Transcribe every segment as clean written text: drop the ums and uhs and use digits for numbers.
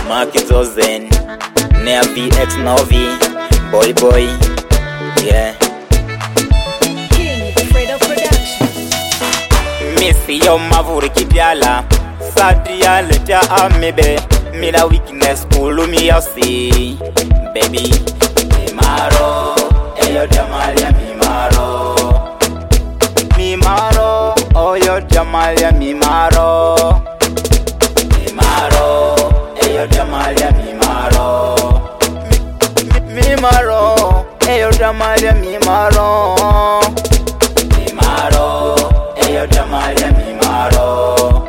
Makizozen, Nea VX Novi, boy, yeah. King Fredo Production. Missy yo mavuri kibyala, Sadia letia amibe, Mina weakness kulumi yasi, baby. Mimaro, eyo jamalia mimaro. Mimaro, oyo jamalia mimaro. Mimaro, eyo jamalia mimaro. Mimaro, eyo jamalia mimaro. Mimaro, eyo jamalia mimaro.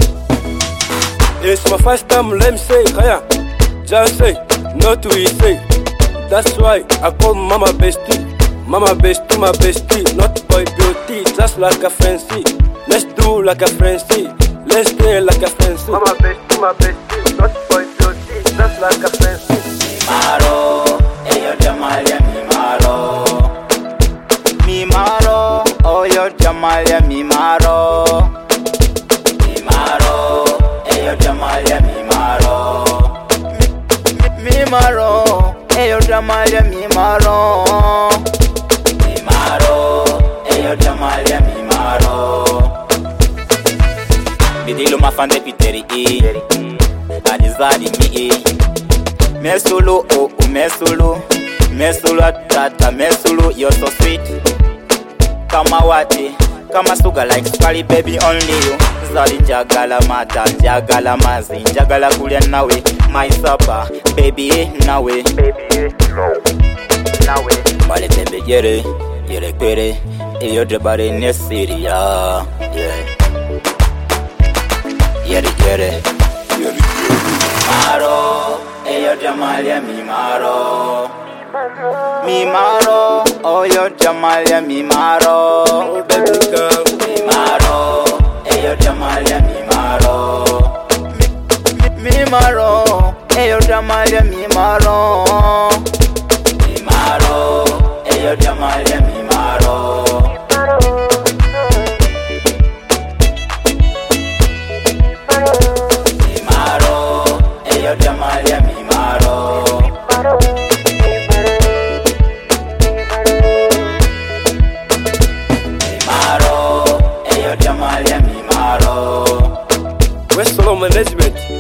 It's my first time, let me say, Kaya. Just say, not we say. That's why I call mama bestie. Mama bestie, my bestie. Not boy beauty, just like a fancy. Let's do like a fancy. Let's stay like a fancy. Mama bestie, my bestie. Not boy beauty, just like a fancy. Mimaro, eyo jamalia mimaro. Mimaro, oyo jamalia mimaro. Mimaro, eyo jamalia mimaro. Mimaro, eyo jamalia mimaro. Mimaro, eyo jamalia mimaro. Bidilo mafande piteri Adizadi mi Mesulu oh mesulu. Mesulu atata mesulu, you're so sweet. Kama wati, kama sugar like sukari baby only you. Zali njagala mata, njagala mazi, njagala kulia nawe. My supper, baby nawe. Baby nawe. Male tembe yere kwere. Eyo drebare nesiria. Yere. Mimaro, eyo jamalia mimaro. Mimaro, oyo jamalia mimaro. Baby girl. Mimaro, eyo jamalia mimaro. Mimaro, eyo jamalia mimaro. Mimaro, eyo jamalia mimaro. Mimaro, eyo jamalia mimaro. West Solo Management.